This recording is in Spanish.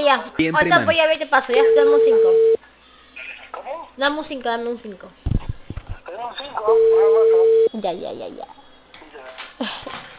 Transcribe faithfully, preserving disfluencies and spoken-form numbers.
Ya. Bien, Ahorita Triman. voy a ver qué pasa. Ya, dame un cinco. ¿Cómo? Dame un cinco, dame un cinco. ¿Te doy un cinco? Ah, Ya, ya, ya, ya. ya. Ya.